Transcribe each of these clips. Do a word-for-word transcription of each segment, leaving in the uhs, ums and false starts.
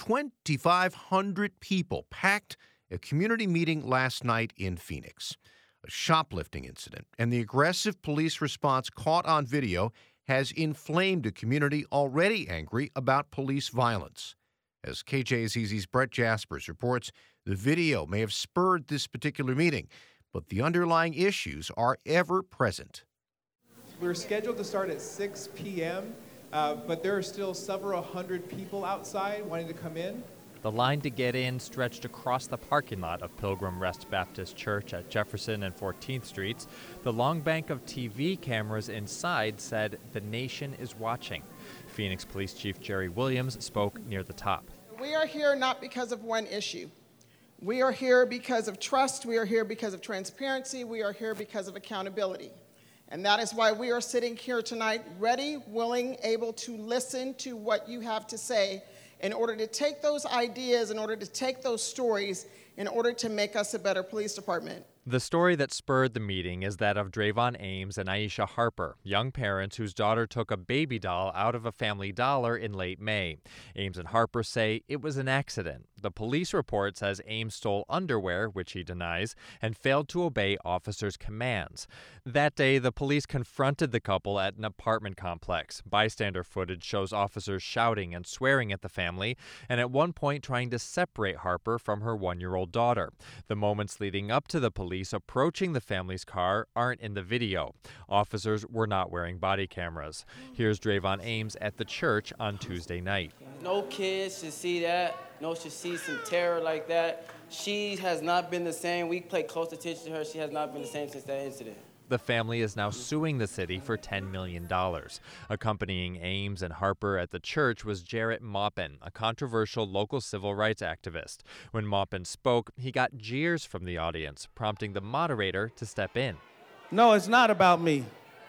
twenty-five hundred people packed a community meeting last night in Phoenix. A shoplifting incident and the aggressive police response caught on video has inflamed a community already angry about police violence. As K J Z Z's Brett Jaspers reports, the video may have spurred this particular meeting, but the underlying issues are ever present. We're scheduled to start at six p.m., uh, but there are still several hundred people outside wanting to come in. The line to get in stretched across the parking lot of Pilgrim Rest Baptist Church at Jefferson and fourteenth Streets. The long bank of T V cameras inside said the nation is watching. Phoenix Police Chief Jerry Williams spoke near the top. We are here not because of one issue. We are here because of trust. We are here because of transparency. We are here because of accountability. And that is why we are sitting here tonight, ready, willing, able to listen to what you have to say in order to take those ideas, in order to take those stories, in order to make us a better police department. The story that spurred the meeting is that of Drayvon Ames and Aisha Harper, young parents whose daughter took a baby doll out of a Family Dollar in late May. Ames and Harper say it was an accident. The police report says Ames stole underwear, which he denies, and failed to obey officers' commands. That day, the police confronted the couple at an apartment complex. Bystander footage shows officers shouting and swearing at the family, and at one point trying to separate Harper from her one-year-old daughter. The moments leading up to the police approaching the family's car aren't in the video. Officers were not wearing body cameras. Here's Drayvon Ames at the church on Tuesday night. No kids should see that. No should see some terror like that. She has not been the same. We pay close attention to her. She has not been the same since that incident. The family is now suing the city for ten million dollars. Accompanying Ames and Harper at the church was Jarrett Maupin, a controversial local civil rights activist. When Maupin spoke, he got jeers from the audience, prompting the moderator to step in. No, it's not about me.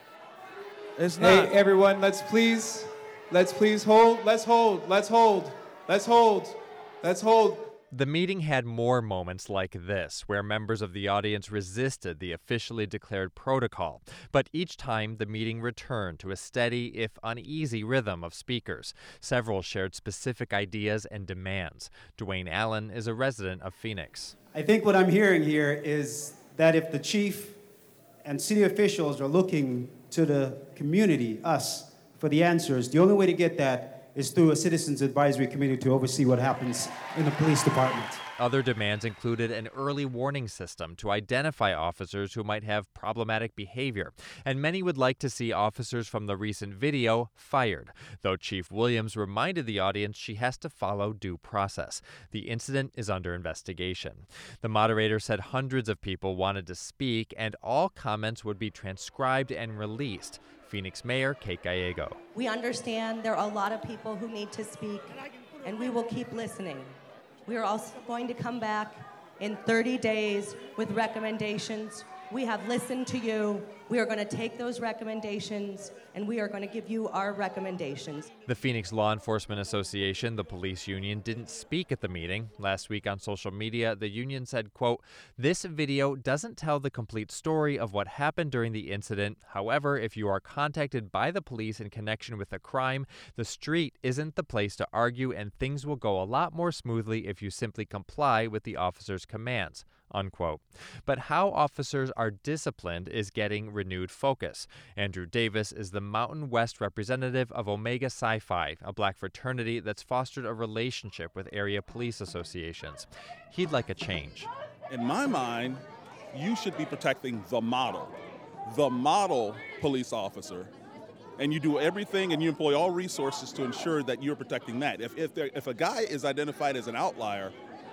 It's not. Hey, everyone, let's please, let's please hold, let's hold, let's hold, let's hold, let's hold. The meeting had more moments like this, where members of the audience resisted the officially declared protocol. But each time, the meeting returned to a steady, if uneasy, rhythm of speakers. Several shared specific ideas and demands. Dwayne Allen is a resident of Phoenix. I think what I'm hearing here is that if the chief and city officials are looking to the community, us, for the answers, the only way to get that is through a citizens advisory committee to oversee what happens in the police department. Other demands included an early warning system to identify officers who might have problematic behavior, and many would like to see officers from the recent video fired, though Chief Williams reminded the audience she has to follow due process. The incident is under investigation. The moderator said hundreds of people wanted to speak, and all comments would be transcribed and released. Phoenix Mayor Kate Gallego. We understand there are a lot of people who need to speak, and we will keep listening. We are also going to come back in thirty days with recommendations. We have listened to you. We are going to take those recommendations, and we are going to give you our recommendations. The Phoenix Law Enforcement Association, the police union, didn't speak at the meeting. Last week on social media, the union said, quote, "This video doesn't tell the complete story of what happened during the incident. However, if you are contacted by the police in connection with a crime, the street isn't the place to argue, and things will go a lot more smoothly if you simply comply with the officer's commands." Unquote. But how officers are disciplined is getting renewed focus. Andrew Davis is the Mountain West representative of Omega Psi Phi, a black fraternity that's fostered a relationship with area police associations. He'd like a change. In my mind, you should be protecting the model, the model police officer, and you do everything and you employ all resources to ensure that you're protecting that. If, if, there, if a guy is identified as an outlier,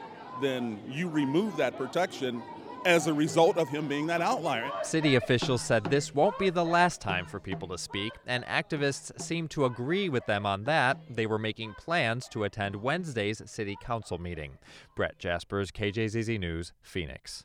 then you remove that protection as a result of him being that outlier. City officials said this won't be the last time for people to speak, and activists seem to agree with them on that. They were making plans to attend Wednesday's city council meeting. Brett Jaspers, K J Z Z News, Phoenix.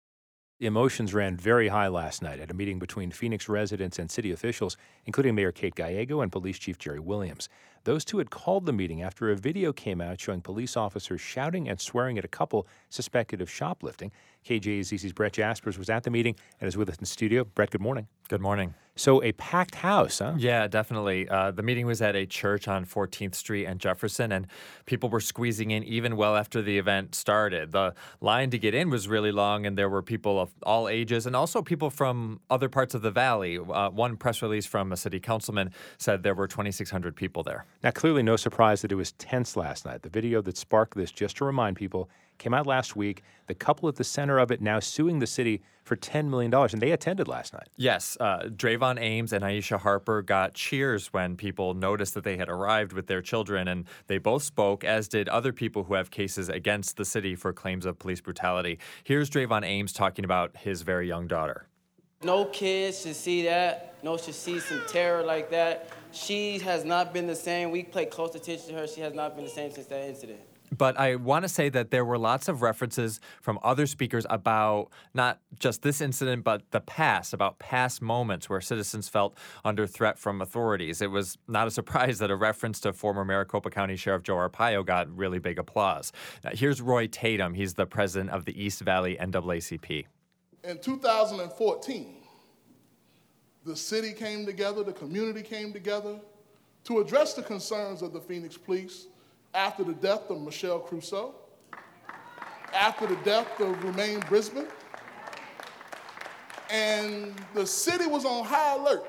The emotions ran very high last night at a meeting between Phoenix residents and city officials, including Mayor Kate Gallego and Police Chief Jerry Williams. Those two had called the meeting after a video came out showing police officers shouting and swearing at a couple suspected of shoplifting. K J Z Z's Brett Jaspers was at the meeting and is with us in studio. Brett, good morning. Good morning. So a packed house, huh? Yeah, definitely. Uh, the meeting was at a church on fourteenth Street and Jefferson, and people were squeezing in even well after the event started. The line to get in was really long, and there were people of all ages and also people from other parts of the valley. Uh, one press release from a city councilman said there were twenty-six hundred people there. Now, clearly no surprise that it was tense last night. The video that sparked this, just to remind people, came out last week. The couple at the center of it now suing the city for ten million dollars, and they attended last night. Yes, uh, Drayvon Ames and Aisha Harper got cheers when people noticed that they had arrived with their children, and they both spoke, as did other people who have cases against the city for claims of police brutality. Here's Drayvon Ames talking about his very young daughter. No kid should see that. No should see some terror like that. She has not been the same. We pay close attention to her. She has not been the same since that incident. But I want to say that there were lots of references from other speakers about not just this incident, but the past, about past moments where citizens felt under threat from authorities. It was not a surprise that a reference to former Maricopa County Sheriff Joe Arpaio got really big applause. Now, here's Roy Tatum. He's the president of the East Valley N double A C P. In two thousand fourteen, the city came together, the community came together to address the concerns of the Phoenix Police after the death of Michelle Crusoe, after the death of Romaine Brisbane, and the city was on high alert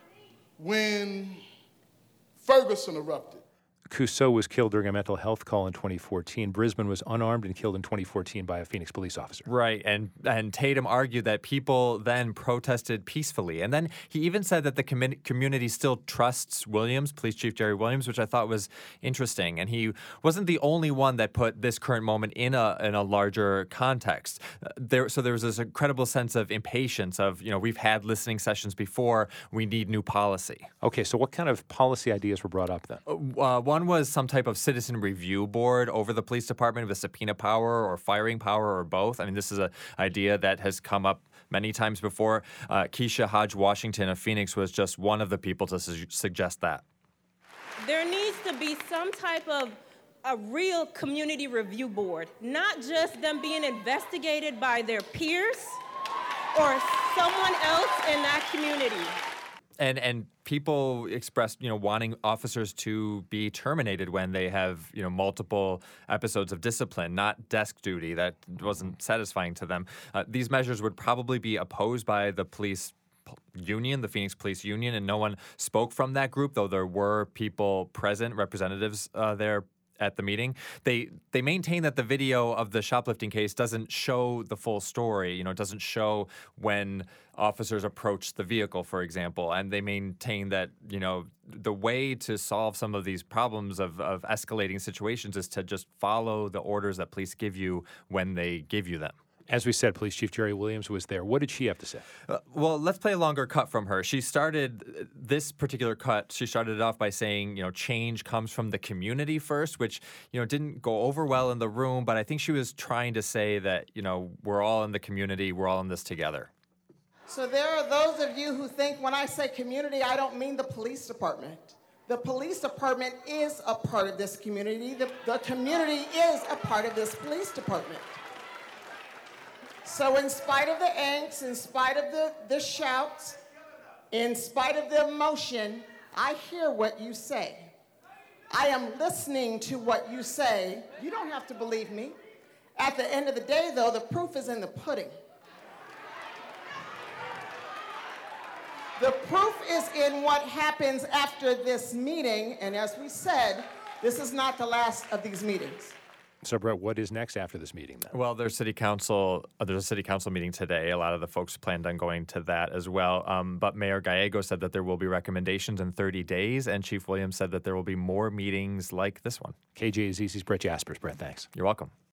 when Ferguson erupted. Crusoe was killed during a mental health call in twenty fourteen. Brisbane was unarmed and killed in twenty fourteen by a Phoenix police officer. Right, and and Tatum argued that people then protested peacefully. And then he even said that the com- community still trusts Williams, Police Chief Jerry Williams, which I thought was interesting. And he wasn't the only one that put this current moment in a in a larger context. Uh, there, so there was this incredible sense of impatience of, you know, we've had listening sessions before, we need new policy. Okay, so what kind of policy ideas were brought up then? Uh, one was some type of citizen review board over the police department with subpoena power or firing power or both. I mean, this is an idea that has come up many times before. Uh, Keisha Hodge Washington of Phoenix was just one of the people to su- suggest that. There needs to be some type of a real community review board, not just them being investigated by their peers or someone else in that community. And and people expressed, you know, wanting officers to be terminated when they have, you know, multiple episodes of discipline, not desk duty. That wasn't satisfying to them. Uh, these measures would probably be opposed by the police union, the Phoenix Police Union, and no one spoke from that group, though there were people present, representatives uh, there at the meeting. They they maintain that the video of the shoplifting case doesn't show the full story. You know, it doesn't show when officers approached the vehicle, for example. And they maintain that, you know, the way to solve some of these problems of, of escalating situations is to just follow the orders that police give you when they give you them. As we said, Police Chief Jerry Williams was there. What did she have to say? Uh, well, let's play a longer cut from her. She started this particular cut. She started it off by saying, you know, change comes from the community first, which, you know, didn't go over well in the room. But I think she was trying to say that, you know, we're all in the community. We're all in this together. So there are those of you who think when I say community, I don't mean the police department. The police department is a part of this community. The, the community is a part of this police department. So in spite of the angst, in spite of the, the shouts, in spite of the emotion, I hear what you say. I am listening to what you say. You don't have to believe me. At the end of the day, though, the proof is in the pudding. The proof is in what happens after this meeting, and as we said, this is not the last of these meetings. So, Brett, what is next after this meeting then? Well, there's city council. Uh, there's a city council meeting today. A lot of the folks planned on going to that as well. Um, but Mayor Gallego said that there will be recommendations in thirty days, and Chief Williams said that there will be more meetings like this one. K J Z C's Brett Jaspers. Brett, thanks. You're welcome.